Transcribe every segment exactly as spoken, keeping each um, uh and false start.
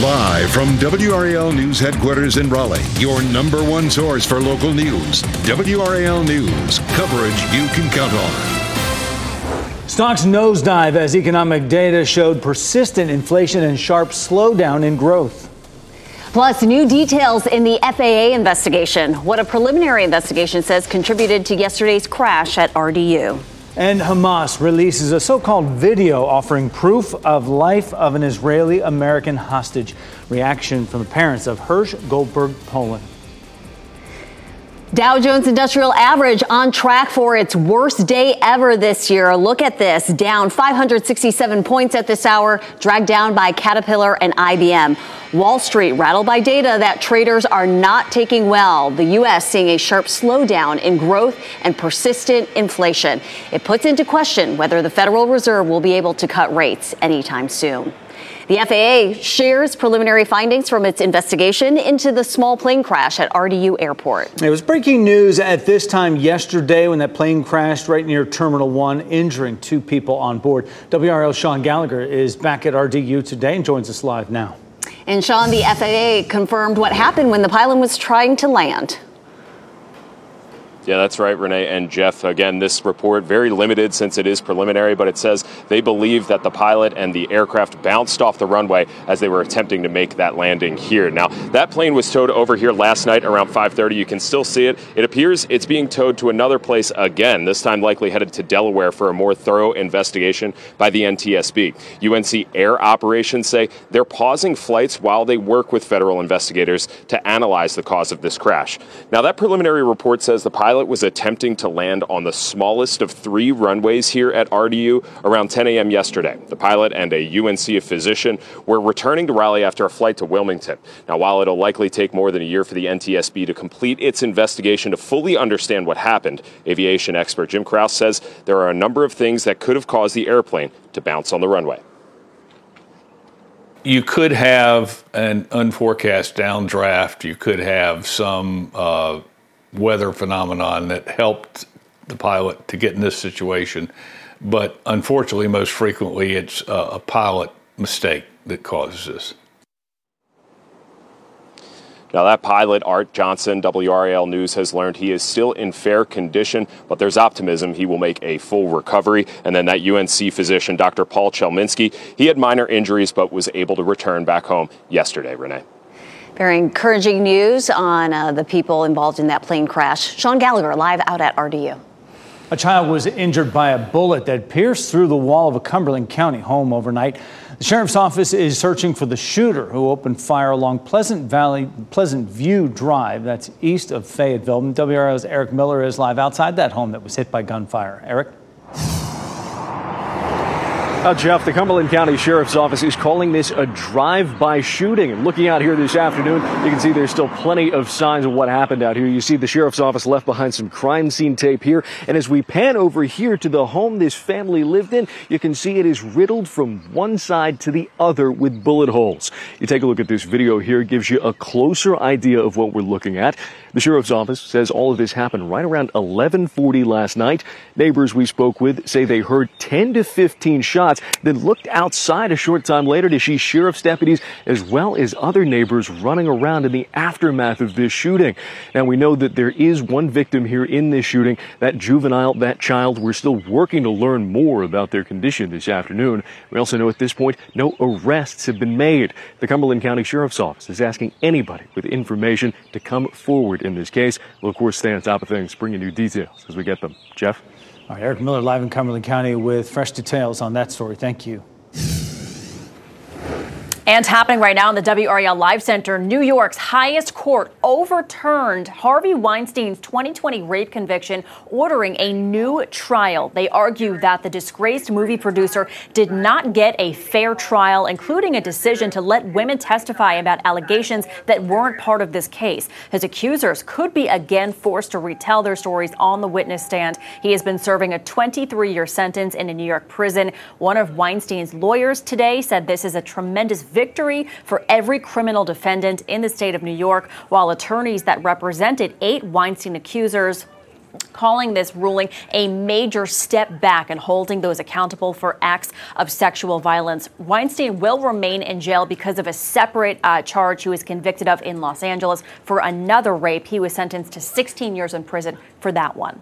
Live from W R A L News headquarters in Raleigh, your number one source for local news. W R A L News, coverage you can count on. Stocks nosedive as economic data showed persistent inflation and sharp slowdown in growth. Plus, new details in the F A A investigation. What a preliminary investigation says contributed to yesterday's crash at R D U. And Hamas releases a so-called video offering proof of life of an Israeli-American hostage. Reaction from the parents of Hersh Goldberg Poland. Dow Jones Industrial Average on track for its worst day ever this year. Look at this, down five hundred sixty-seven points at this hour, dragged down by Caterpillar and I B M. Wall Street rattled by data that traders are not taking well. The U S seeing a sharp slowdown in growth and persistent inflation. It puts into question whether the Federal Reserve will be able to cut rates anytime soon. The F A A shares preliminary findings from its investigation into the small plane crash at R D U Airport. It was breaking news at this time yesterday when that plane crashed right near Terminal one, injuring two people on board. W R L's Sean Gallagher is back at R D U today and joins us live now. And Sean, the F A A confirmed what happened when the pilot was trying to land. Yeah, that's right, Renee and Jeff. Again, this report very limited since it is preliminary, but it says they believe that the pilot and the aircraft bounced off the runway as they were attempting to make that landing here. Now, that plane was towed over here last night around five thirty. You can still see it. It appears it's being towed to another place again, this time likely headed to Delaware for a more thorough investigation by the N T S B. U N C Air Operations say they're pausing flights while they work with federal investigators to analyze the cause of this crash. Now, that preliminary report says the pilot was attempting to land on the smallest of three runways here at R D U around ten a.m. yesterday. The pilot and a U N C physician were returning to Raleigh after a flight to Wilmington. Now, while it'll likely take more than a year for the N T S B to complete its investigation to fully understand what happened, aviation expert Jim Krause says there are a number of things that could have caused the airplane to bounce on the runway. You could have an unforecast downdraft. You could have some uh, weather phenomenon that helped the pilot to get in this situation. But unfortunately, most frequently, it's a, a pilot mistake that causes this. Now, that pilot, Art Johnson, W R A L News has learned he is still in fair condition, but there's optimism he will make a full recovery. And then that U N C physician, Doctor Paul Chelminsky, he had minor injuries but was able to return back home yesterday, Renee. Very encouraging news on uh, the people involved in that plane crash. Sean Gallagher live out at R D U. A child was injured by a bullet that pierced through the wall of a Cumberland County home overnight. The sheriff's office is searching for the shooter who opened fire along Pleasant Valley, Pleasant View Drive. That's east of Fayetteville. W R L's Eric Miller is live outside that home that was hit by gunfire. Eric? Uh, Jeff, the Cumberland County Sheriff's Office is calling this a drive-by shooting. And looking out here this afternoon, you can see there's still plenty of signs of what happened out here. You see the Sheriff's Office left behind some crime scene tape here. And as we pan over here to the home this family lived in, you can see it is riddled from one side to the other with bullet holes. You take a look at this video here, it gives you a closer idea of what we're looking at. The Sheriff's Office says all of this happened right around eleven forty last night. Neighbors we spoke with say they heard ten to fifteen shots, then looked outside a short time later to see sheriff's deputies as well as other neighbors running around in the aftermath of this shooting. Now, we know that there is one victim here in this shooting, that juvenile, that child. We're still working to learn more about their condition this afternoon. We also know at this point no arrests have been made. The Cumberland County Sheriff's Office is asking anybody with information to come forward in this case. We'll, of course, stay on top of things, bringing you details as we get them. Jeff? All right, Eric Miller live in Cumberland County with fresh details on that story. Thank you. And happening right now in the W R A L Live Center, New York's highest court overturned Harvey Weinstein's twenty twenty rape conviction, ordering a new trial. They argue that the disgraced movie producer did not get a fair trial, including a decision to let women testify about allegations that weren't part of this case. His accusers could be again forced to retell their stories on the witness stand. He has been serving a twenty-three year sentence in a New York prison. One of Weinstein's lawyers today said this is a tremendous victory for every criminal defendant in the state of New York, while attorneys that represented eight Weinstein accusers calling this ruling a major step back and holding those accountable for acts of sexual violence. Weinstein will remain in jail because of a separate uh, charge he was convicted of in Los Angeles for another rape. He was sentenced to sixteen years in prison for that one.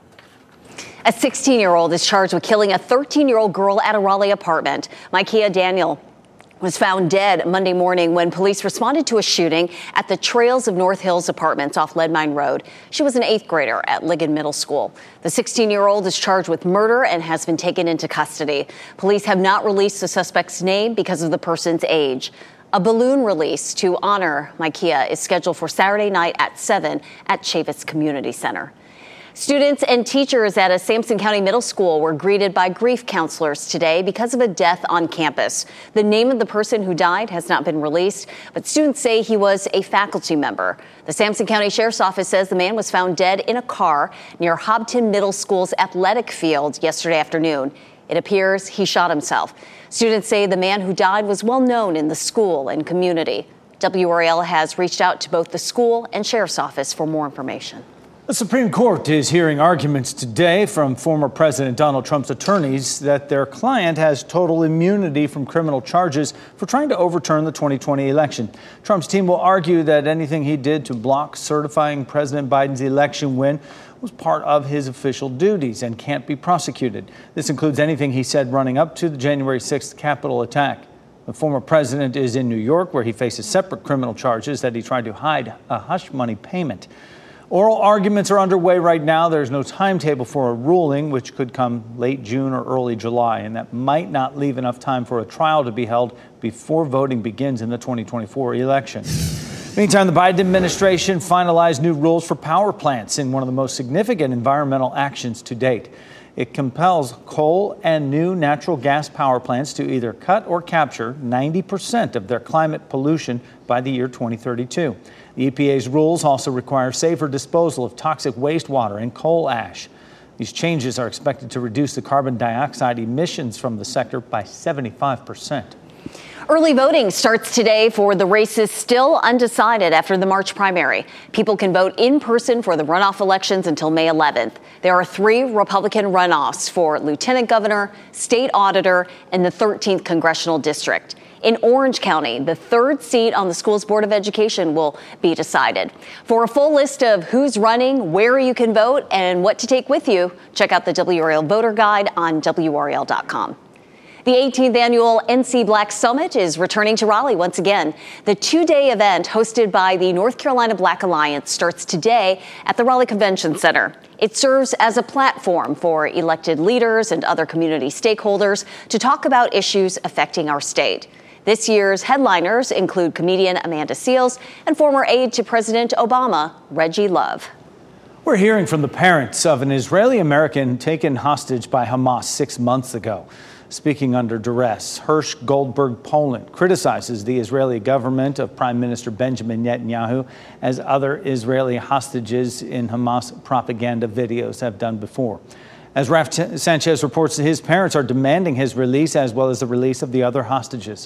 A sixteen-year-old is charged with killing a thirteen-year-old girl at a Raleigh apartment. Micaiah Daniel was found dead Monday morning when police responded to a shooting at the Trails of North Hills apartments off Lead Mine Road. She was an eighth grader at Ligon Middle School. The sixteen-year-old is charged with murder and has been taken into custody. Police have not released the suspect's name because of the person's age. A balloon release to honor Micaiah is scheduled for Saturday night at seven at Chavis Community Center. Students and teachers at a Sampson County middle school were greeted by grief counselors today because of a death on campus. The name of the person who died has not been released, but students say he was a faculty member. The Sampson County Sheriff's Office says the man was found dead in a car near Hobton Middle School's athletic field yesterday afternoon. It appears he shot himself. Students say the man who died was well known in the school and community. W R L has reached out to both the school and Sheriff's Office for more information. The Supreme Court is hearing arguments today from former President Donald Trump's attorneys that their client has total immunity from criminal charges for trying to overturn the twenty twenty election. Trump's team will argue that anything he did to block certifying President Biden's election win was part of his official duties and can't be prosecuted. This includes anything he said running up to the January sixth Capitol attack. The former president is in New York, where he faces separate criminal charges that he tried to hide a hush money payment. Oral arguments are underway right now. There's no timetable for a ruling, which could come late June or early July, and that might not leave enough time for a trial to be held before voting begins in the twenty twenty-four election. Meantime, the Biden administration finalized new rules for power plants in one of the most significant environmental actions to date. It compels coal and new natural gas power plants to either cut or capture ninety percent of their climate pollution by the year twenty thirty-two. The E P A's rules also require safer disposal of toxic wastewater and coal ash. These changes are expected to reduce the carbon dioxide emissions from the sector by seventy-five percent. Early voting starts today for the races still undecided after the March primary. People can vote in person for the runoff elections until May eleventh. There are three Republican runoffs for lieutenant governor, state auditor, and the thirteenth congressional district. In Orange County, the third seat on the school's Board of Education will be decided. For a full list of who's running, where you can vote, and what to take with you, check out the W R L Voter Guide on W R L dot com. The eighteenth annual N C Black Summit is returning to Raleigh once again. The two-day event hosted by the North Carolina Black Alliance starts today at the Raleigh Convention Center. It serves as a platform for elected leaders and other community stakeholders to talk about issues affecting our state. This year's headliners include comedian Amanda Seales and former aide to President Obama, Reggie Love. We're hearing from the parents of an Israeli American taken hostage by Hamas six months ago. Speaking under duress, Hirsch Goldberg Poland criticizes the Israeli government of Prime Minister Benjamin Netanyahu, as other Israeli hostages in Hamas propaganda videos have done before. As Raf Sanchez reports, his parents are demanding his release as well as the release of the other hostages.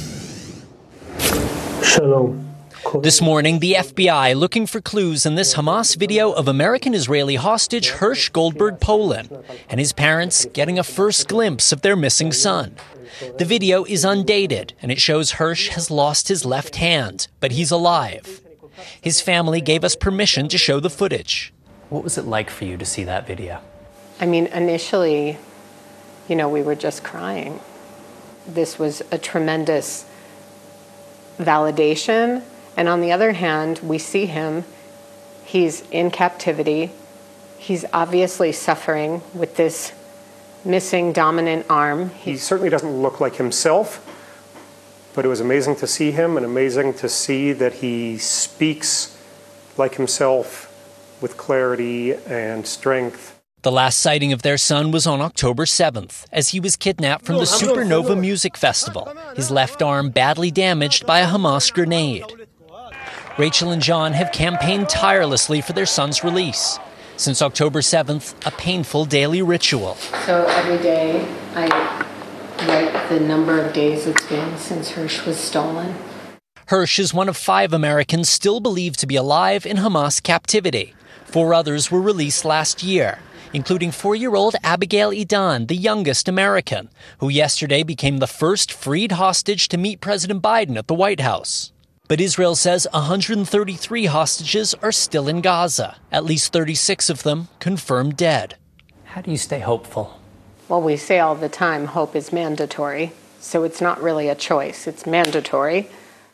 Shalom. This morning, the F B I looking for clues in this Hamas video of American-Israeli hostage Hirsch Goldberg Poland and his parents getting a first glimpse of their missing son. The video is undated, and it shows Hirsch has lost his left hand, but he's alive. His family gave us permission to show the footage. What was it like for you to see that video? I mean, initially, you know, we were just crying. This was a tremendous validation. And on the other hand, we see him, he's in captivity. He's obviously suffering with this missing dominant arm. He certainly doesn't look like himself, but it was amazing to see him and amazing to see that he speaks like himself with clarity and strength. The last sighting of their son was on October seventh, as he was kidnapped from the Supernova Music Festival, his left arm badly damaged by a Hamas grenade. Rachel and John have campaigned tirelessly for their son's release. Since October seventh, a painful daily ritual. So every day I write the number of days it's been since Hirsch was stolen. Hirsch is one of five Americans still believed to be alive in Hamas captivity. Four others were released last year, including four-year-old Abigail Edan, the youngest American, who yesterday became the first freed hostage to meet President Biden at the White House. But Israel says one hundred thirty-three hostages are still in Gaza, at least thirty-six of them confirmed dead. How do you stay hopeful? Well, we say all the time, hope is mandatory. So it's not really a choice. It's mandatory.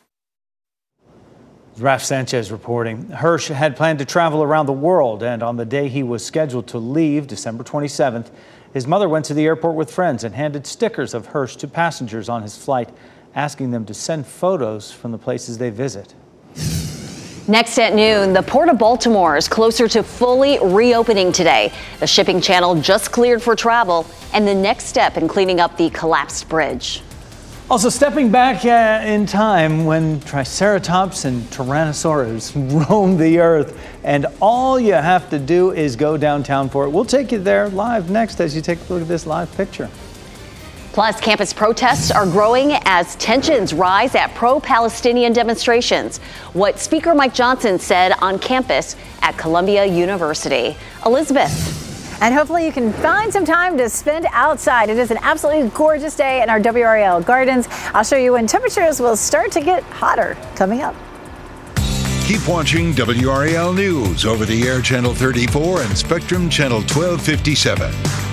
Raf Sanchez reporting. Hersh had planned to travel around the world, and on the day he was scheduled to leave, December twenty-seventh, his mother went to the airport with friends and handed stickers of Hersh to passengers on his flight, asking them to send photos from the places they visit. Next at noon, the Port of Baltimore is closer to fully reopening today. The shipping channel just cleared for travel, and the next step in cleaning up the collapsed bridge. Also, stepping back uh, in time when Triceratops and Tyrannosaurus roamed the earth, and all you have to do is go downtown for it. We'll take you there live next as you take a look at this live picture. Plus, campus protests are growing as tensions rise at pro-Palestinian demonstrations. What Speaker Mike Johnson said on campus at Columbia University. Elizabeth. And hopefully you can find some time to spend outside. It is an absolutely gorgeous day in our W R A L gardens. I'll show you when temperatures will start to get hotter coming up. Keep watching W R A L News over the air channel thirty-four and Spectrum channel twelve fifty-seven.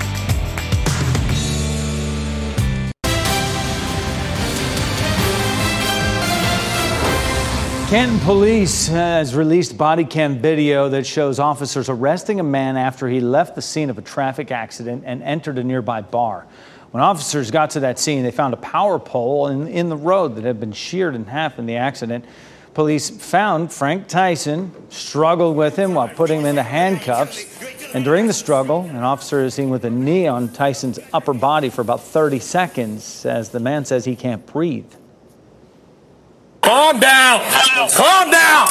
Canton Police has released body cam video that shows officers arresting a man after he left the scene of a traffic accident and entered a nearby bar. When officers got to that scene, they found a power pole in, in the road that had been sheared in half in the accident. Police found Frank Tyson, struggled with him while putting him into handcuffs. And during the struggle, an officer is seen with a knee on Tyson's upper body for about thirty seconds as the man says he can't breathe. Calm down! Calm down!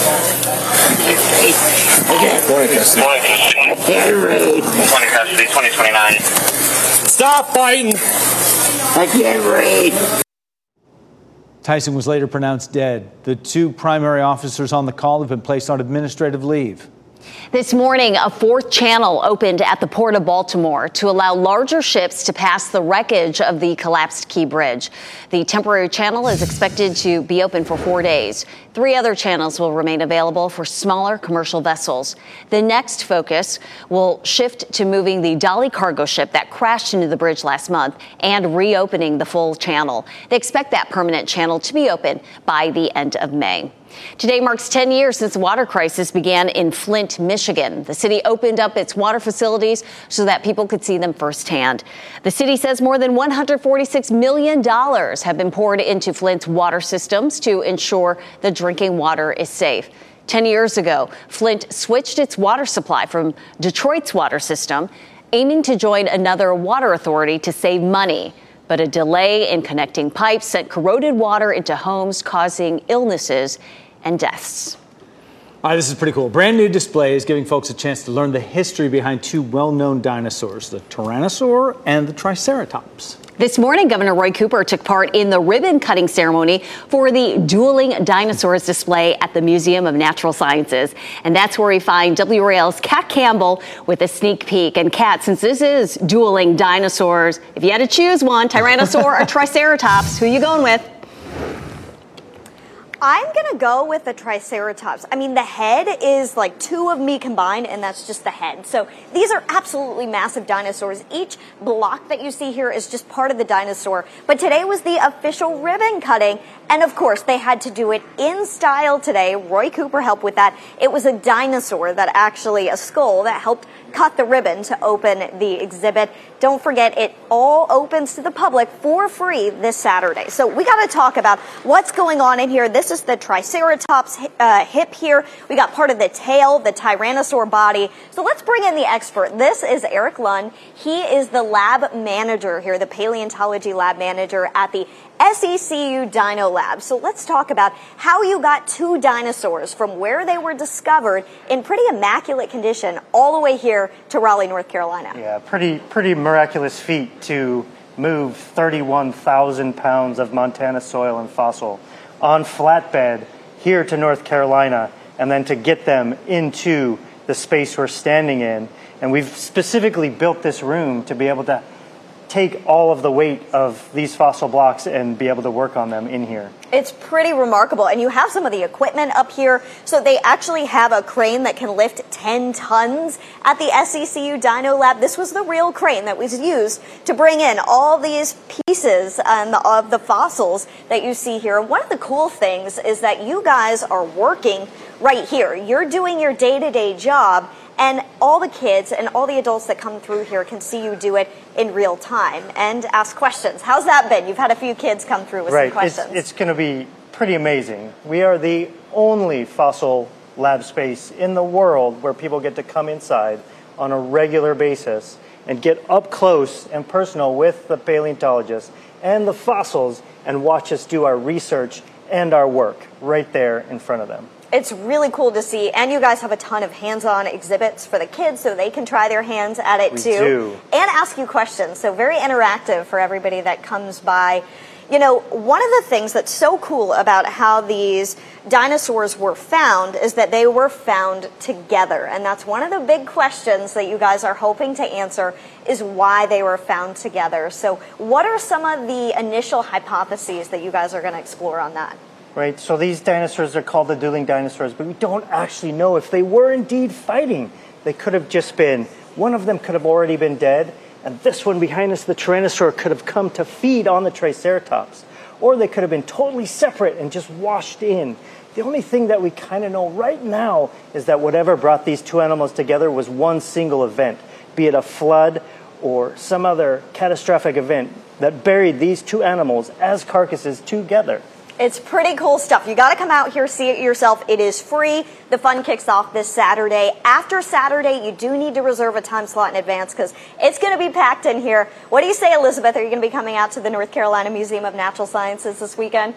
twenty custody, twenty twenty-nine. Stop fighting! I can't read. Tyson was later pronounced dead. The two primary officers on the call have been placed on administrative leave. This morning, a fourth channel opened at the Port of Baltimore to allow larger ships to pass the wreckage of the collapsed Key Bridge. The temporary channel is expected to be open for four days. Three other channels will remain available for smaller commercial vessels. The next focus will shift to moving the Dolly cargo ship that crashed into the bridge last month and reopening the full channel. They expect that permanent channel to be open by the end of May. Today marks ten years since the water crisis began in Flint, Michigan. The city opened up its water facilities so that people could see them firsthand. The city says more than one hundred forty-six million dollars have been poured into Flint's water systems to ensure the drinking water is safe. Ten years ago, Flint switched its water supply from Detroit's water system, aiming to join another water authority to save money. But a delay in connecting pipes sent corroded water into homes, causing illnesses and deaths. All right, this is pretty cool. Brand new display is giving folks a chance to learn the history behind two well-known dinosaurs, the Tyrannosaur and the Triceratops. This morning, Governor Roy Cooper took part in the ribbon-cutting ceremony for the Dueling Dinosaurs display at the Museum of Natural Sciences. And that's where we find W R A L's Kat Campbell with a sneak peek. And Kat, since this is Dueling Dinosaurs, if you had to choose one, Tyrannosaur or Triceratops, who are you going with? I'm going to go with the Triceratops. I mean, the head is like two of me combined, and that's just the head. So these are absolutely massive dinosaurs. Each block that you see here is just part of the dinosaur. But today was the official ribbon cutting. And of course, they had to do it in style today. Roy Cooper helped with that. It was a dinosaur that actually, a skull that helped cut the ribbon to open the exhibit. Don't forget, it all opens to the public for free this Saturday. So we got to talk about what's going on in here. This is the Triceratops uh, hip here. We got part of the tail, the Tyrannosaur body. So let's bring in the expert. This is Eric Lund. He is the lab manager here, the paleontology lab manager at the S E C U Dino Lab. So let's talk about how you got two dinosaurs from where they were discovered in pretty immaculate condition all the way here to Raleigh, North Carolina. Yeah, pretty pretty miraculous feat to move thirty-one thousand pounds of Montana soil and fossil on flatbed here to North Carolina, and then to get them into the space we're standing in. And we've specifically built this room to be able to take all of the weight of these fossil blocks and be able to work on them in here. It's pretty remarkable. And you have some of the equipment up here. So they actually have a crane that can lift ten tons at the S C C U Dino Lab. This was the real crane that was used to bring in all these pieces um, of the fossils that you see here. One of the cool things is that you guys are working right here. You're doing your day-to-day job, and all the kids and all the adults that come through here can see you do it in real time and ask questions. How's that been? You've had a few kids come through with right. some questions. It's, it's going to be pretty amazing. We are the only fossil lab space in the world where people get to come inside on a regular basis and get up close and personal with the paleontologists and the fossils and watch us do our research and our work right there in front of them. It's really cool to see, and you guys have a ton of hands-on exhibits for the kids so they can try their hands at it we too. Do. And ask you questions, so very interactive for everybody that comes by. You know, one of the things that's so cool about how these dinosaurs were found is that they were found together, and that's one of the big questions that you guys are hoping to answer is why they were found together. So what are some of the initial hypotheses that you guys are going to explore on that? Right, so these dinosaurs are called the dueling dinosaurs, but we don't actually know if they were indeed fighting. They could have just been, one of them could have already been dead, and this one behind us, the Tyrannosaur, could have come to feed on the Triceratops. Or they could have been totally separate and just washed in. The only thing that we kind of know right now is that whatever brought these two animals together was one single event, be it a flood or some other catastrophic event that buried these two animals as carcasses together. It's pretty cool stuff. You got to come out here, see it yourself. It is free. The fun kicks off this Saturday. After Saturday, you do need to reserve a time slot in advance because it's going to be packed in here. What do you say, Elizabeth? Are you going to be coming out to the North Carolina Museum of Natural Sciences this weekend?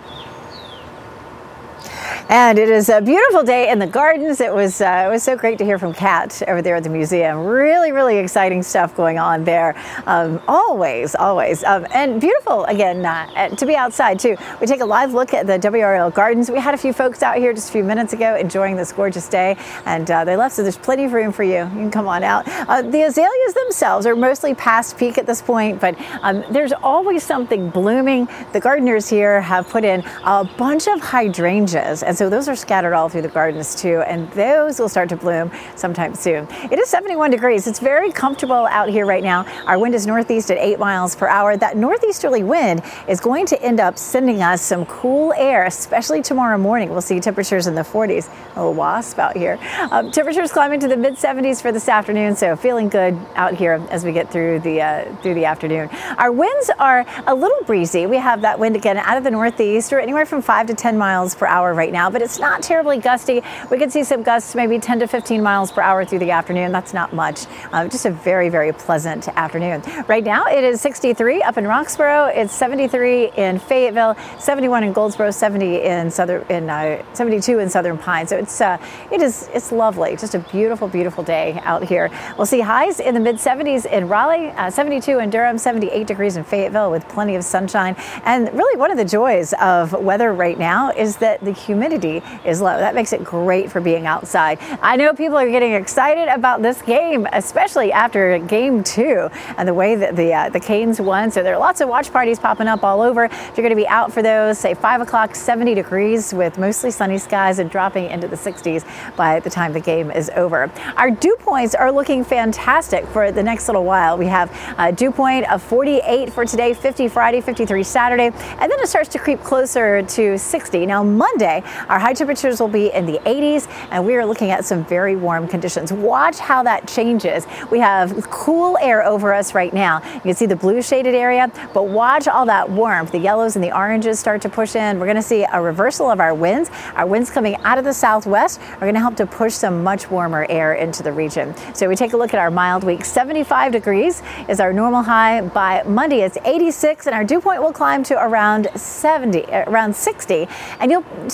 And it is a beautiful day in the gardens. It was uh, it was so great to hear from Kat over there at the museum. Really, really exciting stuff going on there. Um, always, always. Um, and beautiful, again, uh, to be outside, too. We take a live look at the W R L Gardens. We had a few folks out here just a few minutes ago enjoying this gorgeous day, and uh, they left, so there's plenty of room for you. You can come on out. Uh, the azaleas themselves are mostly past peak at this point, but um, there's always something blooming. The gardeners here have put in a bunch of hydrangeas, and so those are scattered all through the gardens too, and those will start to bloom sometime soon. It is seventy-one degrees. It's very comfortable out here right now. Our wind is northeast at eight miles per hour. That northeasterly wind is going to end up sending us some cool air, especially tomorrow morning. We'll see temperatures in the forties. A little wasp out here. Um, temperatures climbing to the mid seventies for this afternoon, so feeling good out here as we get through the uh, through the afternoon. Our winds are a little breezy. We have that wind again out of the northeast, or anywhere from five to ten miles per hour right now, but it's not terribly gusty. We could see some gusts, maybe ten to fifteen miles per hour through the afternoon. That's not much. Uh, just a very, very pleasant afternoon. Right now, it is sixty-three up in Roxborough. It's seventy-three in Fayetteville, seventy-one in Goldsboro, seventy in southern, in uh, seventy-two in Southern Pines. So it's uh, it is it's lovely. Just a beautiful, beautiful day out here. We'll see highs in the mid seventies in Raleigh, uh, seventy-two in Durham, seventy-eight degrees in Fayetteville with plenty of sunshine. And really, one of the joys of weather right now is that the humidity is low. That makes it great for being outside. I know people are getting excited about this game, especially after game two and the way that the uh, the Canes won. So there are lots of watch parties popping up all over. If you're going to be out for those, say five o'clock, seventy degrees with mostly sunny skies and dropping into the sixties by the time the game is over. Our dew points are looking fantastic for the next little while. We have a dew point of forty-eight for today, fifty Friday, fifty-three Saturday, and then it starts to creep closer to sixty. Now Monday, our high temperatures will be in the eighties, and we are looking at some very warm conditions. Watch how that changes. We have cool air over us right now. You can see the blue shaded area, but watch all that warmth. The yellows and the oranges start to push in. We're going to see a reversal of our winds. Our winds coming out of the southwest are going to help to push some much warmer air into the region. So we take a look at our mild week. seventy-five degrees is our normal high. By Monday, it's eighty-six, and our dew point will climb to around seventy, around sixty. And you'll start to notice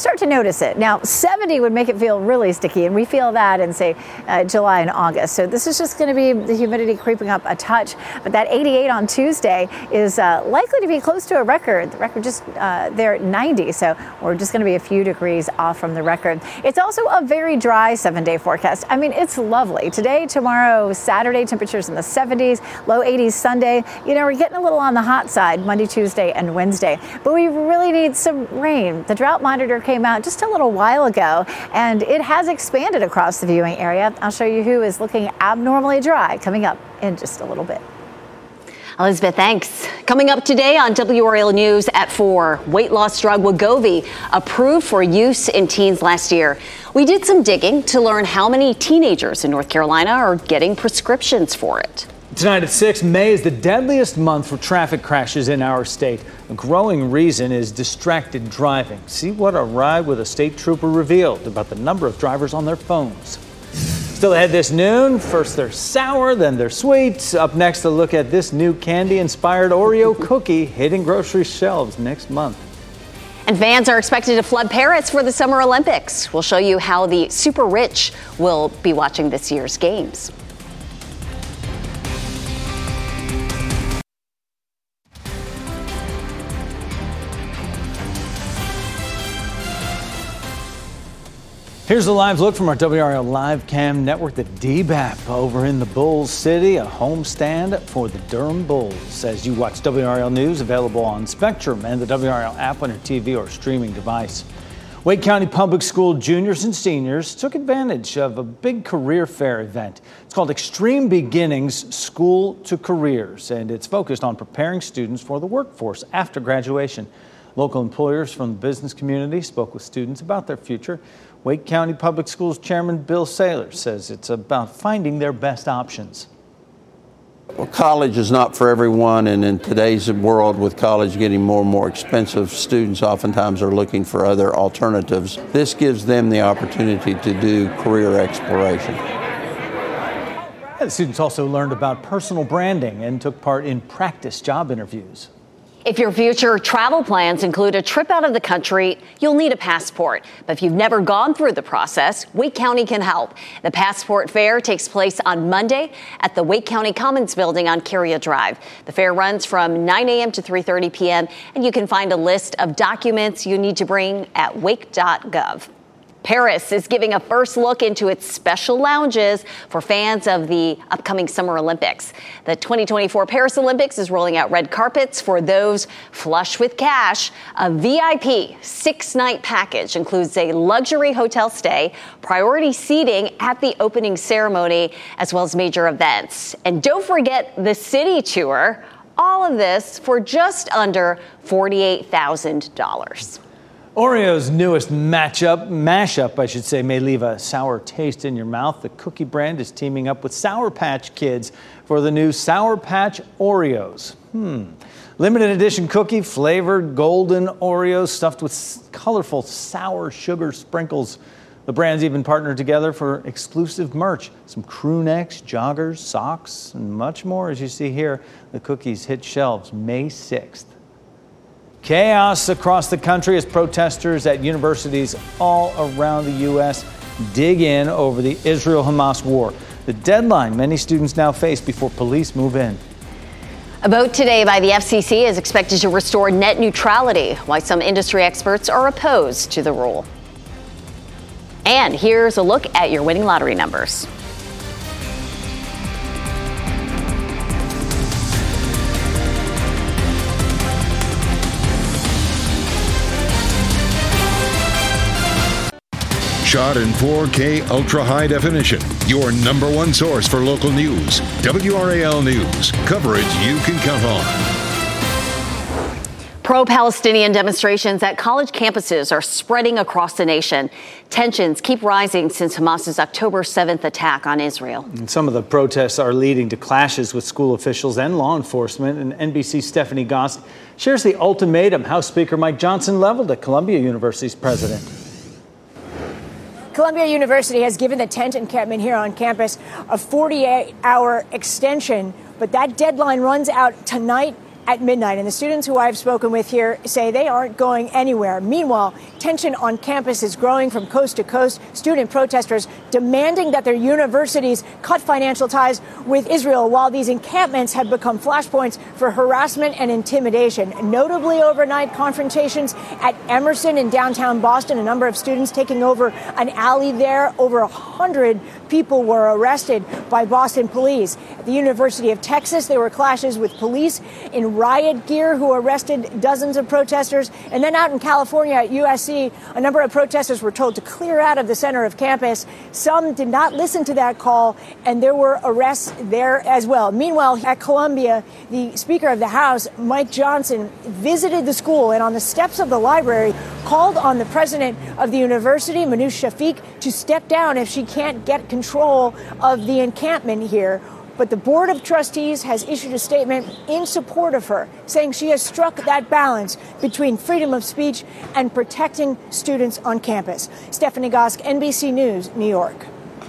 notice it. Now, seventy would make it feel really sticky, and we feel that in, say, uh, July and August. So this is just going to be the humidity creeping up a touch. But that eighty-eight on Tuesday is uh, likely to be close to a record. The record just uh, there at ninety. So we're just going to be a few degrees off from the record. It's also a very dry seven-day forecast. I mean, it's lovely. Today, tomorrow, Saturday, temperatures in the seventies, low eighties Sunday. You know, we're getting a little on the hot side Monday, Tuesday, and Wednesday. But we really need some rain. The drought monitor came out just a little while ago, and it has expanded across the viewing area. I'll show you who is looking abnormally dry coming up in just a little bit. Elizabeth, thanks. Coming up today on W R A L News at four, weight loss drug Wegovy approved for use in teens last year. We did some digging to learn how many teenagers in North Carolina are getting prescriptions for it. Tonight at six, May is the deadliest month for traffic crashes in our state. A growing reason is distracted driving. See what a ride with a state trooper revealed about the number of drivers on their phones. Still ahead this noon, first they're sour, then they're sweet. Up next, a look at this new candy-inspired Oreo cookie hitting grocery shelves next month. And fans are expected to flood Paris for the Summer Olympics. We'll show you how the super rich will be watching this year's games. Here's a live look from our W R L Live Cam network. The D B A P over in the Bulls City, a homestand for the Durham Bulls. As you watch W R L News, available on Spectrum and the W R L app on your T V or streaming device. Wake County Public School juniors and seniors took advantage of a big career fair event. It's called Extreme Beginnings School to Careers, and it's focused on preparing students for the workforce after graduation. Local employers from the business community spoke with students about their future. Wake County Public Schools Chairman Bill Saylor says it's about finding their best options. Well, college is not for everyone, and in today's world with college getting more and more expensive, students oftentimes are looking for other alternatives. This gives them the opportunity to do career exploration. The students also learned about personal branding and took part in practice job interviews. If your future travel plans include a trip out of the country, you'll need a passport. But if you've never gone through the process, Wake County can help. The Passport Fair takes place on Monday at the Wake County Commons Building on Carrier Drive. The fair runs from nine a.m. to three thirty p.m., and you can find a list of documents you need to bring at wake dot gov. Paris is giving a first look into its special lounges for fans of the upcoming Summer Olympics. The twenty twenty-four Paris Olympics is rolling out red carpets for those flush with cash. A V I P six-night package includes a luxury hotel stay, priority seating at the opening ceremony, as well as major events. And don't forget the city tour. All of this for just under forty-eight thousand dollars. Oreo's newest matchup, mashup, I should say, may leave a sour taste in your mouth. The cookie brand is teaming up with Sour Patch Kids for the new Sour Patch Oreos. Hmm. Limited edition cookie, flavored golden Oreos stuffed with colorful sour sugar sprinkles. The brands even partnered together for exclusive merch. Some crew necks, joggers, socks, and much more. As you see here, the cookies hit shelves May sixth. Chaos across the country as protesters at universities all around the U S dig in over the Israel-Hamas war. The deadline many students now face before police move in. A vote today by the F C C is expected to restore net neutrality, why some industry experts are opposed to the rule. And here's a look at your winning lottery numbers. Shot in four K ultra high definition. Your number one source for local news. W R A L News. Coverage you can count on. Pro-Palestinian demonstrations at college campuses are spreading across the nation. Tensions keep rising since Hamas's October seventh attack on Israel. And some of the protests are leading to clashes with school officials and law enforcement. And N B C's Stephanie Goss shares the ultimatum House Speaker Mike Johnson leveled at Columbia University's president. Columbia University has given the tent encampment here on campus a forty-eight hour extension, but that deadline runs out tonight at midnight. And the students who I've spoken with here say they aren't going anywhere. Meanwhile, tension on campus is growing from coast to coast. Student protesters demanding that their universities cut financial ties with Israel, while these encampments have become flashpoints for harassment and intimidation. Notably, overnight confrontations at Emerson in downtown Boston, a number of students taking over an alley there. Over a hundred people were arrested by Boston police. At the University of Texas, there were clashes with police in riot gear who arrested dozens of protesters. And then out in California at U S C, a number of protesters were told to clear out of the center of campus. Some did not listen to that call, and there were arrests there as well. Meanwhile, at Columbia, the Speaker of the House, Mike Johnson, visited the school and on the steps of the library called on the president of the university, Manoush Shafiq, to step down if she can't get control of the encampment here. But the Board of Trustees has issued a statement in support of her, saying she has struck that balance between freedom of speech and protecting students on campus. Stephanie Gosk, N B C News, New York.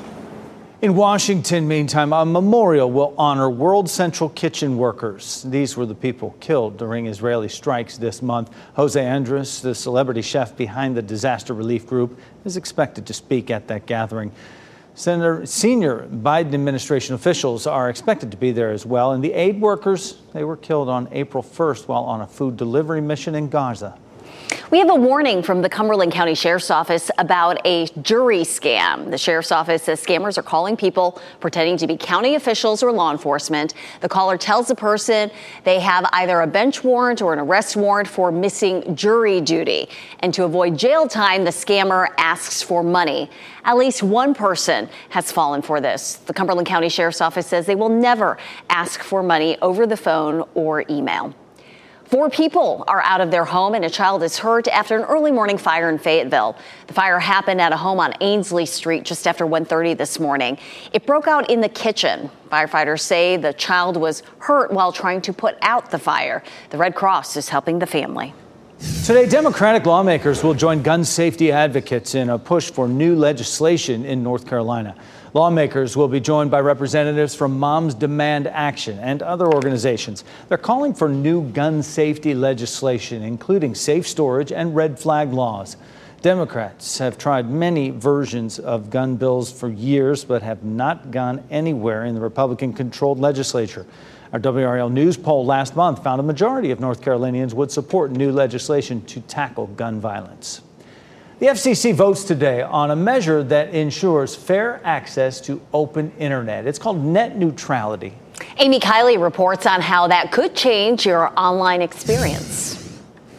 In Washington, meantime, a memorial will honor World Central Kitchen workers. These were the people killed during Israeli strikes this month. Jose Andres, the celebrity chef behind the disaster relief group, is expected to speak at that gathering. Senator, senior Biden administration officials are expected to be there as well. And the aid workers, they were killed on April first while on a food delivery mission in Gaza. We have a warning from the Cumberland County Sheriff's Office about a jury scam. The Sheriff's Office says scammers are calling people pretending to be county officials or law enforcement. The caller tells the person they have either a bench warrant or an arrest warrant for missing jury duty. And to avoid jail time, the scammer asks for money. At least one person has fallen for this. The Cumberland County Sheriff's Office says they will never ask for money over the phone or email. Four people are out of their home and a child is hurt after an early morning fire in Fayetteville. The fire happened at a home on Ainsley Street just after one thirty this morning. It broke out in the kitchen. Firefighters say the child was hurt while trying to put out the fire. The Red Cross is helping the family. Today, Democratic lawmakers will join gun safety advocates in a push for new legislation in North Carolina. Lawmakers will be joined by representatives from Moms Demand Action and other organizations. They're calling for new gun safety legislation, including safe storage and red flag laws. Democrats have tried many versions of gun bills for years, but have not gone anywhere in the Republican-controlled legislature. Our W R L News poll last month found a majority of North Carolinians would support new legislation to tackle gun violence. The F C C votes today on a measure that ensures fair access to open internet. It's called net neutrality. Amy Kiley reports on how that could change your online experience.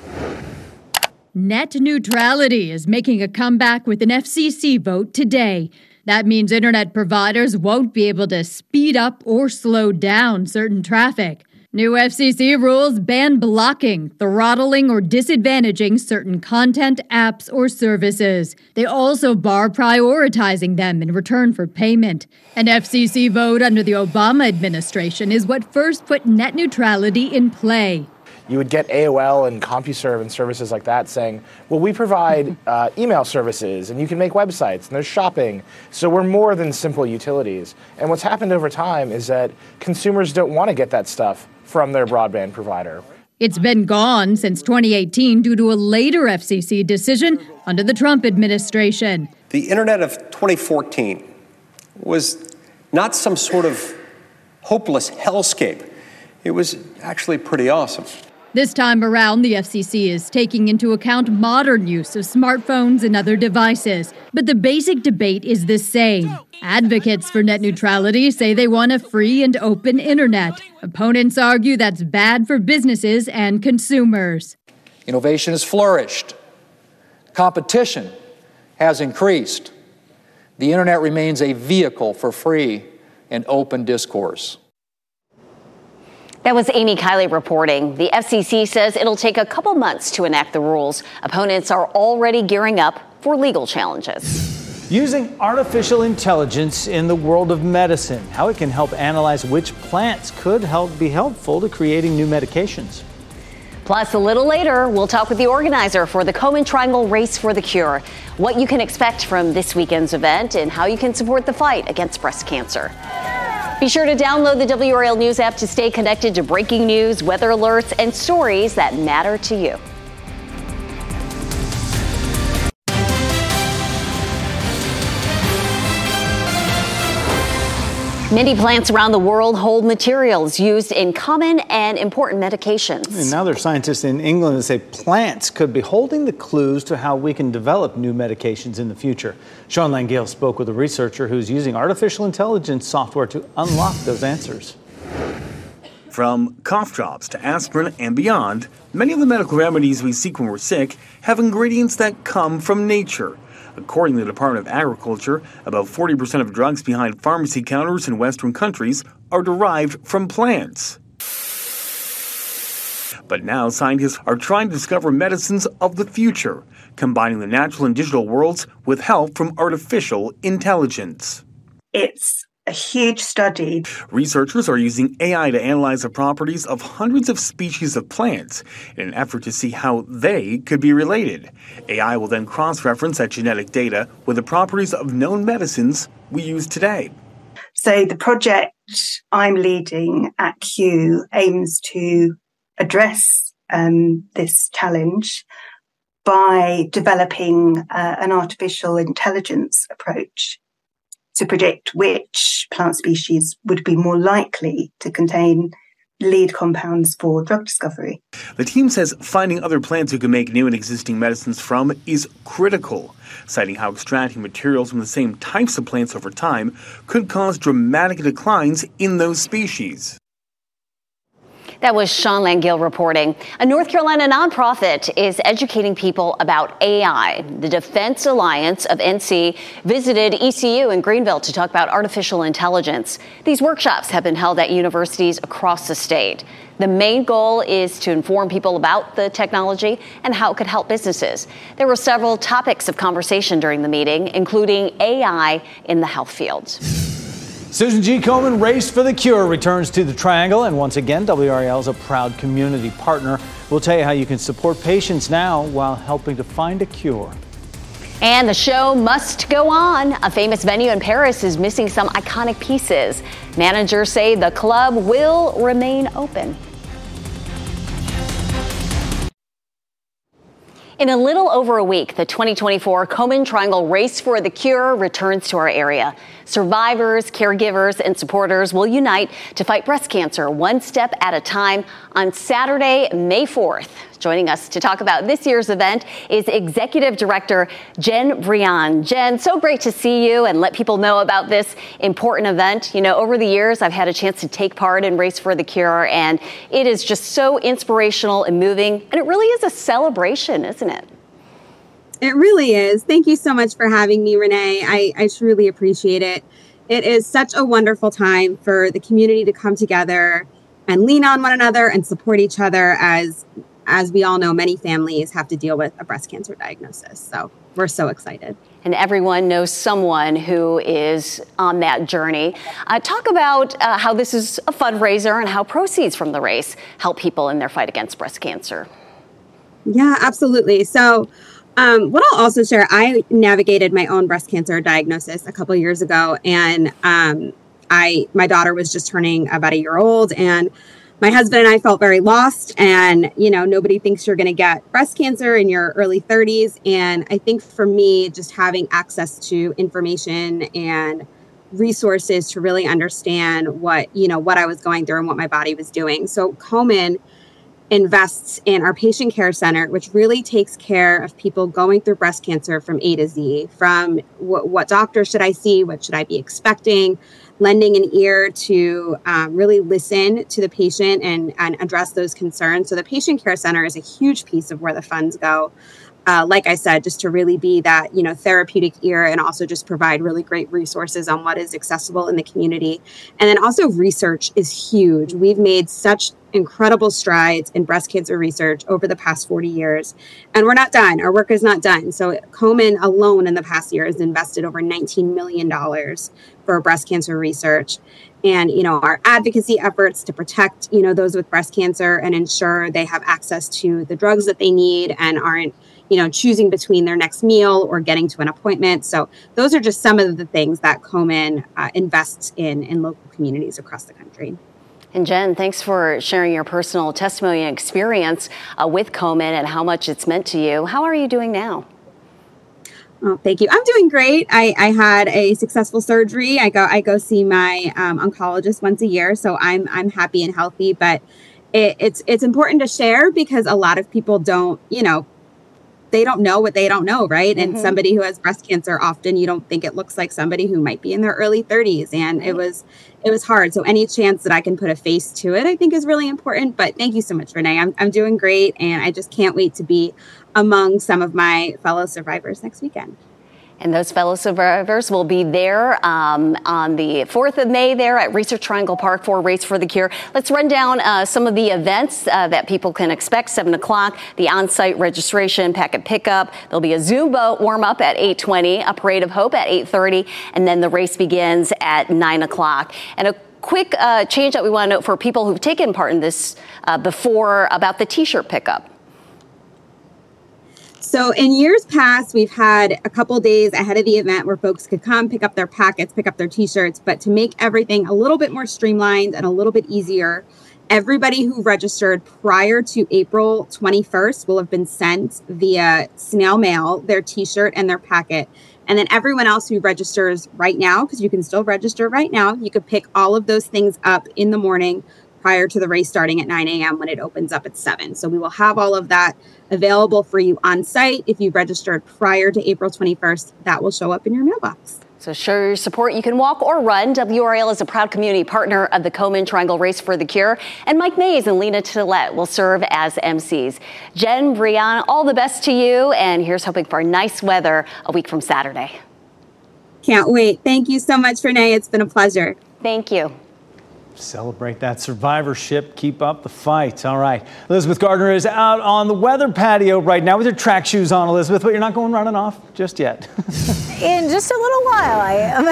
Net neutrality is making a comeback with an F C C vote today. That means internet providers won't be able to speed up or slow down certain traffic. New F C C rules ban blocking, throttling, or disadvantaging certain content, apps, or services. They also bar prioritizing them in return for payment. An F C C vote under the Obama administration is what first put net neutrality in play. You would get A O L and CompuServe and services like that saying, well, we provide uh, email services and you can make websites and there's shopping. So we're more than simple utilities. And what's happened over time is that consumers don't want to get that stuff from their broadband provider. It's been gone since twenty eighteen due to a later F C C decision under the Trump administration. The internet of twenty fourteen was not some sort of hopeless hellscape. It was actually pretty awesome. This time around, the F C C is taking into account modern use of smartphones and other devices. But the basic debate is the same. Advocates for net neutrality say they want a free and open internet. Opponents argue that's bad for businesses and consumers. Innovation has flourished. Competition has increased. The internet remains a vehicle for free and open discourse. That was Amy Kiley reporting. The F C C says it'll take a couple months to enact the rules. Opponents are already gearing up for legal challenges. Using artificial intelligence in the world of medicine, how it can help analyze which plants could help be helpful to creating new medications. Plus, a little later, we'll talk with the organizer for the Komen Triangle Race for the Cure, what you can expect from this weekend's event and how you can support the fight against breast cancer. Be sure to download the W R L News app to stay connected to breaking news, weather alerts, and stories that matter to you. Many plants around the world hold materials used in common and important medications. And now there are scientists in England that say plants could be holding the clues to how we can develop new medications in the future. Sean Langale spoke with a researcher who's using artificial intelligence software to unlock those answers. From cough drops to aspirin and beyond, many of the medical remedies we seek when we're sick have ingredients that come from nature. According to the Department of Agriculture, about forty percent of drugs behind pharmacy counters in Western countries are derived from plants. But now scientists are trying to discover medicines of the future, combining the natural and digital worlds with help from artificial intelligence. It's a huge study. Researchers are using A I to analyze the properties of hundreds of species of plants in an effort to see how they could be related. A I will then cross-reference that genetic data with the properties of known medicines we use today. So the project I'm leading at Kew aims to address um, this challenge by developing uh, an artificial intelligence approach to predict which plant species would be more likely to contain lead compounds for drug discovery. The team says finding other plants who can make new and existing medicines from is critical, citing how extracting materials from the same types of plants over time could cause dramatic declines in those species. That was Sean Langale reporting. A North Carolina nonprofit is educating people about A I. The Defense Alliance of N C visited E C U in Greenville to talk about artificial intelligence. These workshops have been held at universities across the state. The main goal is to inform people about the technology and how it could help businesses. There were several topics of conversation during the meeting, including A I in the health field. Susan G. Komen Race for the Cure returns to the Triangle, and once again, W R L is a proud community partner. We'll tell you how you can support patients now while helping to find a cure. And the show must go on. A famous venue in Paris is missing some iconic pieces. Managers say the club will remain open. In a little over a week, the twenty twenty-four Komen Triangle Race for the Cure returns to our area. Survivors, caregivers, and supporters will unite to fight breast cancer one step at a time on Saturday, May fourth. Joining us to talk about this year's event is Executive Director Jen Briand. Jen, so great to see you and let people know about this important event. You know, over the years, I've had a chance to take part in Race for the Cure, and it is just so inspirational and moving, and it really is a celebration, isn't it? It really is. Thank you so much for having me, Renee. I, I truly appreciate it. It is such a wonderful time for the community to come together and lean on one another and support each other as As we all know, many families have to deal with a breast cancer diagnosis. So we're so excited. And everyone knows someone who is on that journey. Uh, talk about uh, how this is a fundraiser and how proceeds from the race help people in their fight against breast cancer. Yeah, absolutely. So um, what I'll also share, I navigated my own breast cancer diagnosis a couple of years ago. And um, I, my daughter was just turning about a year old, and my husband and I felt very lost, and, you know, nobody thinks you're going to get breast cancer in your early thirties. And I think for me, just having access to information and resources to really understand what, you know, what I was going through and what my body was doing. So Komen invests in our patient care center, which really takes care of people going through breast cancer from A to Z, from what, what doctor should I see? What should I be expecting? Lending an ear to um, really listen to the patient and, and address those concerns. So the patient care center is a huge piece of where the funds go. Uh, like I said, just to really be that, you know, therapeutic ear, and also just provide really great resources on what is accessible in the community. And then also research is huge. We've made such incredible strides in breast cancer research over the past forty years, and we're not done. Our work is not done. So Komen alone in the past year has invested over nineteen million dollars for breast cancer research. And, you know, our advocacy efforts to protect, you know, those with breast cancer and ensure they have access to the drugs that they need and aren't, you know, choosing between their next meal or getting to an appointment. So those are just some of the things that Komen uh, invests in in local communities across the country. And Jen, thanks for sharing your personal testimony and experience uh, with Komen and how much it's meant to you. How are you doing now? Oh, thank you. I'm doing great. I, I had a successful surgery. I go I go see my um, oncologist once a year, so I'm I'm happy and healthy. But it, it's it's important to share because a lot of people don't, you know, they don't know what they don't know, right? Mm-hmm. And somebody who has breast cancer, often you don't think it looks like somebody who might be in their early thirties. And right. it was it was hard. So any chance that I can put a face to it, I think is really important. But thank you so much, Renee. I'm I'm doing great. And I just can't wait to be among some of my fellow survivors next weekend. And those fellow survivors will be there um, on the fourth of May there at Research Triangle Park for Race for the Cure. Let's run down uh, some of the events uh, that people can expect. seven o'clock, the on-site registration, packet pickup. There'll be a Zoom boat warm-up at eight twenty, a Parade of Hope at eight thirty, and then the race begins at nine o'clock. And a quick uh, change that we want to note for people who've taken part in this uh, before about the T-shirt pickup. So in years past, we've had a couple days ahead of the event where folks could come, pick up their packets, pick up their T-shirts. But to make everything a little bit more streamlined and a little bit easier, everybody who registered prior to April twenty-first will have been sent via snail mail their T-shirt and their packet. And then everyone else who registers right now, because you can still register right now, you could pick all of those things up in the morning prior to the race starting at nine a.m. when it opens up at seven. So we will have all of that available for you on site. If you registered prior to April twenty-first, that will show up in your mailbox. So show your support. You can walk or run. W R A L is a proud community partner of the Komen Triangle Race for the Cure. And Mike Mays and Lena Tillett will serve as M Cs. Jen, Brianna, all the best to you. And here's hoping for nice weather a week from Saturday. Can't wait. Thank you so much, Renee. It's been a pleasure. Thank you. Celebrate that survivorship. Keep up the fight. All right. Elizabeth Gardner is out on the weather patio right now with her track shoes on, Elizabeth, but you're not going running off just yet. In just a little while, I am.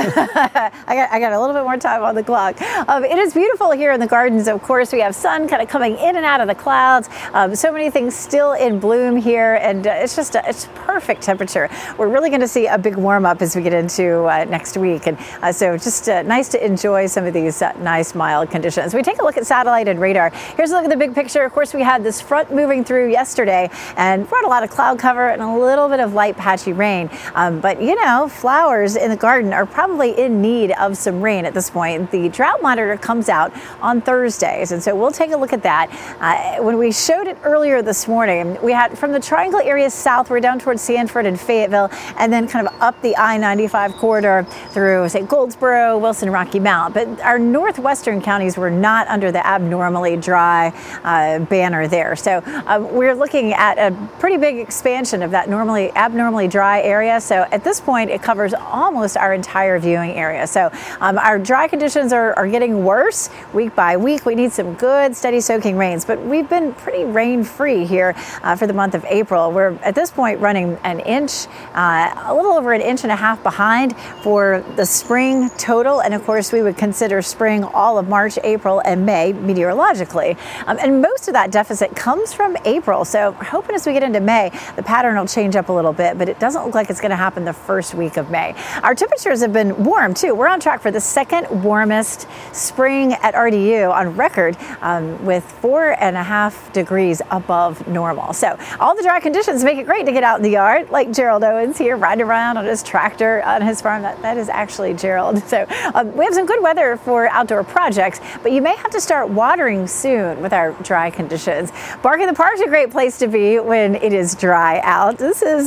I got I got a little bit more time on the clock. Um, it is beautiful here in the gardens. Of course, we have sun kind of coming in and out of the clouds. Um, so many things still in bloom here, and uh, it's just a, it's perfect temperature. We're really going to see a big warm up as we get into uh, next week, and uh, so just uh, nice to enjoy some of these uh, nice mild conditions. We take a look at satellite and radar. Here's a look at the big picture. Of course, we had this front moving through yesterday and brought a lot of cloud cover and a little bit of light patchy rain. Um, but you know. Flowers in the garden are probably in need of some rain at this point. The drought monitor comes out on Thursdays, and so we'll take a look at that. Uh, when we showed it earlier this morning, we had from the Triangle area south, we're down towards Sanford and Fayetteville, and then kind of up the I ninety-five corridor through, say, Goldsboro, Wilson, Rocky Mount. But our northwestern counties were not under the abnormally dry uh, banner there. So uh, we're looking at a pretty big expansion of that normally abnormally dry area. So at this point, it covers almost our entire viewing area. So um, our dry conditions are, are getting worse week by week. We need some good, steady soaking rains, but we've been pretty rain free here uh, for the month of April. We're at this point running an inch, uh, a little over an inch and a half behind for the spring total. And of course, we would consider spring all of March, April, and May meteorologically. Um, and most of that deficit comes from April. So we're hoping as we get into May, the pattern will change up a little bit, but it doesn't look like it's going to happen the first week of May. Our temperatures have been warm too. We're on track for the second warmest spring at R D U on record, um, with four and a half degrees above normal. So all the dry conditions make it great to get out in the yard, like Gerald Owens here riding around on his tractor on his farm. That, that is actually Gerald. So um, we have some good weather for outdoor projects, but you may have to start watering soon with our dry conditions. Bark in the Park is a great place to be when it is dry out. This is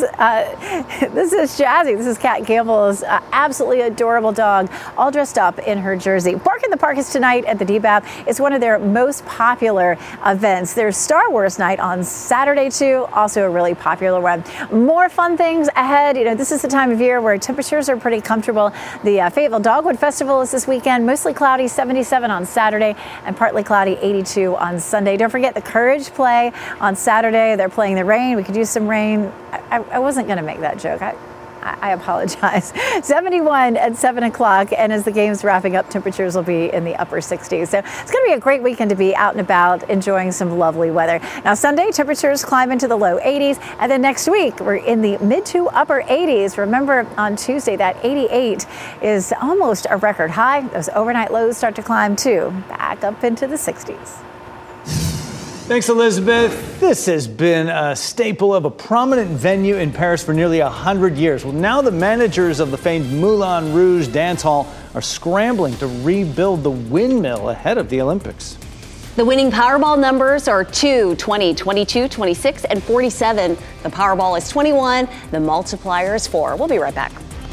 uh, this is Jazzy. This is Kat Campbell's uh, absolutely adorable dog, all dressed up in her jersey. Bark in the Park is tonight at the D B A B. It's one of their most popular events. There's Star Wars night on Saturday too, also a really popular one. More fun things ahead. You know, this is the time of year where temperatures are pretty comfortable. The uh, Fayetteville Dogwood Festival is this weekend, mostly cloudy, seventy-seven on Saturday, and partly cloudy, eighty-two on Sunday. Don't forget the Courage play on Saturday. They're playing the rain. We could use some rain. I, I, I wasn't going to make that joke. I, I, I apologize. seventy-one at seven o'clock, and as the game's wrapping up, temperatures will be in the upper sixties. So it's going to be a great weekend to be out and about, enjoying some lovely weather. Now, Sunday, temperatures climb into the low eighties, and then next week, we're in the mid to upper eighties. Remember, on Tuesday, that eighty-eight is almost a record high. Those overnight lows start to climb, too, back up into the sixties. Thanks, Elizabeth. This has been a staple of a prominent venue in Paris for nearly one hundred years. Well, now the managers of the famed Moulin Rouge dance hall are scrambling to rebuild the windmill ahead of the Olympics. The winning Powerball numbers are two, twenty, twenty-two, twenty-six, and forty-seven. The Powerball is twenty-one. The multiplier is four. We'll be right back.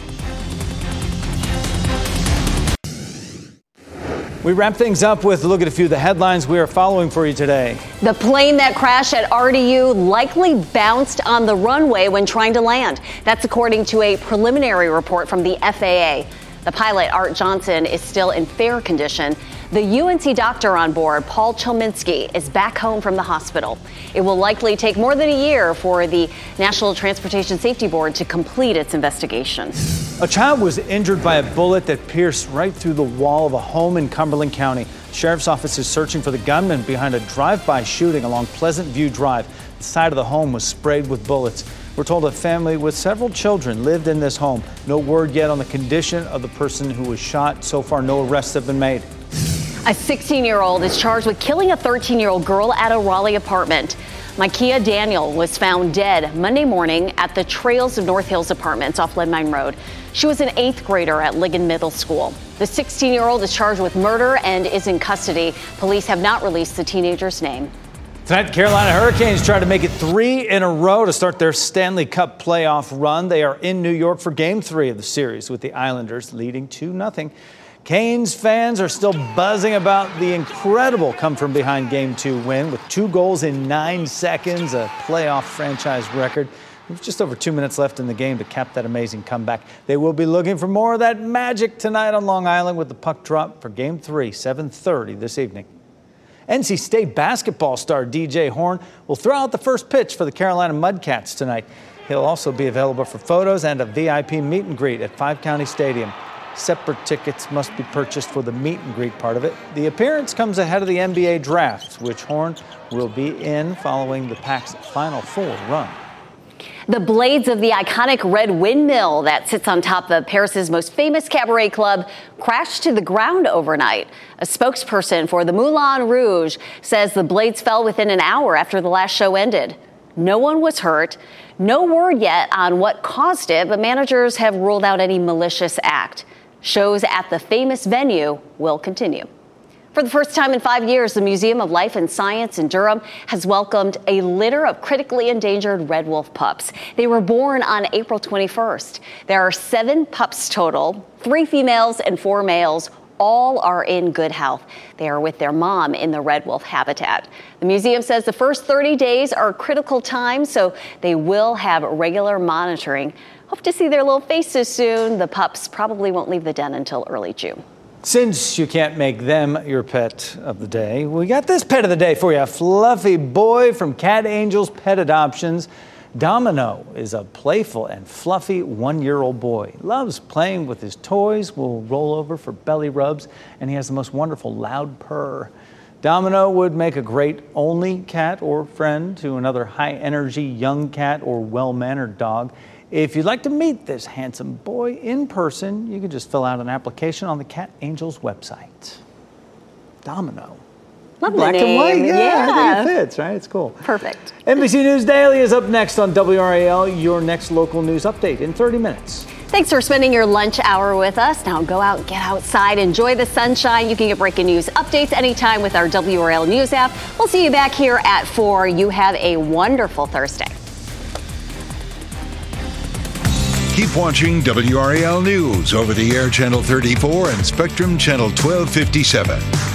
We wrap things up with a look at a few of the headlines we are following for you today. The plane that crashed at R D U likely bounced on the runway when trying to land. That's according to a preliminary report from the F A A. The pilot, Art Johnson, is still in fair condition. The U N C doctor on board, Paul Chelminsky, is back home from the hospital. It will likely take more than a year for the National Transportation Safety Board to complete its investigation. A child was injured by a bullet that pierced right through the wall of a home in Cumberland County. The sheriff's office is searching for the gunman behind a drive-by shooting along Pleasant View Drive. The side of the home was sprayed with bullets. We're told a family with several children lived in this home. No word yet on the condition of the person who was shot. So far, no arrests have been made. A sixteen-year-old is charged with killing a thirteen-year-old girl at a Raleigh apartment. Micaiah Daniel was found dead Monday morning at the Trails of North Hills apartments off Lead Mine Road. She was an eighth grader at Ligon Middle School. The sixteen-year-old is charged with murder and is in custody. Police have not released the teenager's name. Tonight, the Carolina Hurricanes try to make it three in a row to start their Stanley Cup playoff run. They are in New York for game three of the series with the Islanders leading two nothing. Canes fans are still buzzing about the incredible come-from-behind Game two win with two goals in nine seconds, a playoff franchise record. There's just over two minutes left in the game to cap that amazing comeback. They will be looking for more of that magic tonight on Long Island with the puck drop for Game three, seven thirty this evening. N C State basketball star D J Horn will throw out the first pitch for the Carolina Mudcats tonight. He'll also be available for photos and a V I P meet and greet at Five County Stadium. Separate tickets must be purchased for the meet and greet part of it. The appearance comes ahead of the N B A draft, which Horn will be in following the Pac's Final Four run. The blades of the iconic red windmill that sits on top of Paris's most famous cabaret club crashed to the ground overnight. A spokesperson for the Moulin Rouge says the blades fell within an hour after the last show ended. No one was hurt. No word yet on what caused it, but managers have ruled out any malicious act. Shows at the famous venue will continue. For the first time in five years, the Museum of Life and Science in Durham has welcomed a litter of critically endangered red wolf pups. They were born on April twenty-first. There are seven pups total, three females and four males. All are in good health. They are with their mom in the red wolf habitat. The museum says the first thirty days are a critical time, so they will have regular monitoring. Hope to see their little faces soon. The pups probably won't leave the den until early June. Since you can't make them your pet of the day, we got this pet of the day for you. A fluffy boy from Cat Angels Pet Adoptions. Domino is a playful and fluffy one-year-old boy. He loves playing with his toys, will roll over for belly rubs, and he has the most wonderful loud purr. Domino would make a great only cat or friend to another high-energy young cat or well-mannered dog. If you'd like to meet this handsome boy in person, you can just fill out an application on the Cat Angels website. Domino. Love the Black name. and white, yeah, Yeah. I think it fits, right? It's cool. Perfect. N B C News Daily is up next on W R A L, your next local news update in thirty minutes. Thanks for spending your lunch hour with us. Now go out, get outside, enjoy the sunshine. You can get breaking news updates anytime with our W R A L News app. We'll see you back here at four. You have a wonderful Thursday. Keep watching W R A L News over the air Channel thirty-four and Spectrum Channel twelve fifty-seven.